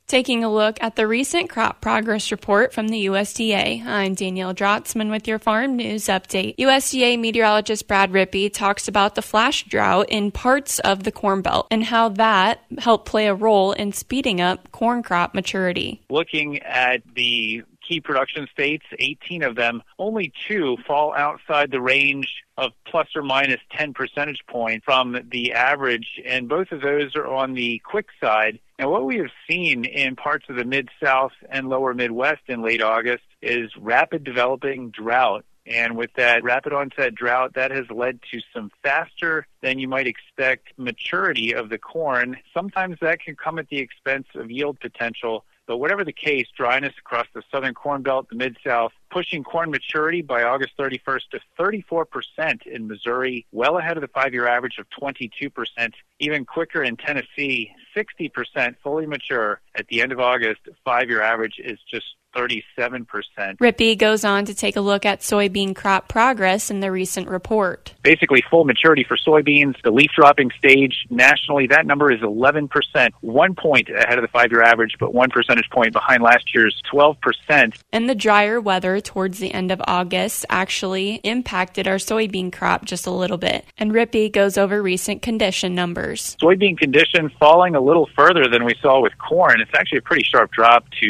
Taking a look at the recent crop progress report from the USDA, I'm Danielle Drotzman with your Farm News Update. USDA meteorologist Brad Rippey talks about the flash drought in parts of the Corn Belt and how that helped play a role in speeding up corn crop maturity. Looking at the key production states, 18 of them, only 2 fall outside the range of plus or minus 10 percentage points from the average, and both of those are on the quick side. Now, what we have seen in parts of the Mid-South and lower Midwest in late August is rapid developing drought. And with that rapid onset drought, that has led to some faster than you might expect maturity of the corn. Sometimes that can come at the expense of yield potential. But whatever the case, dryness across the southern Corn Belt, the Mid-South, pushing corn maturity by August 31st to 34% in Missouri, well ahead of the 5-year average of 22%. Even quicker in Tennessee, 60% fully mature at the end of August. 5-year average is just 37%. Rippey goes on to take a look at soybean crop progress in the recent report. Basically, full maturity for soybeans, the leaf dropping stage nationally, that number is 11%, 1 point ahead of the 5-year average, but 1 percentage point behind last year's 12%. And the drier weather towards the end of August actually impacted our soybean crop just a little bit. And Rippey goes over recent condition numbers. Soybean condition falling a little further than we saw with corn. It's actually a pretty sharp drop to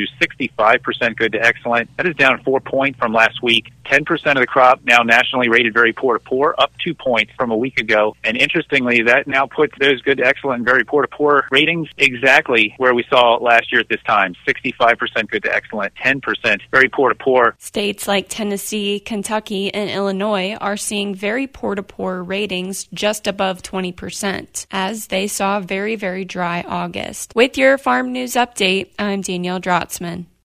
65% good to excellent. That is down 4 points from last week. 10% of the crop now nationally rated very poor to poor, up 2 points from a week ago. And interestingly, that now puts those good to excellent and very poor to poor ratings exactly where we saw last year at this time. 65% good to excellent, 10% very poor to poor. States like Tennessee, Kentucky, and Illinois are seeing very poor to poor ratings just above 20% as they saw a very, very dry August. With your Farm News Update, I'm Danielle Drotzman.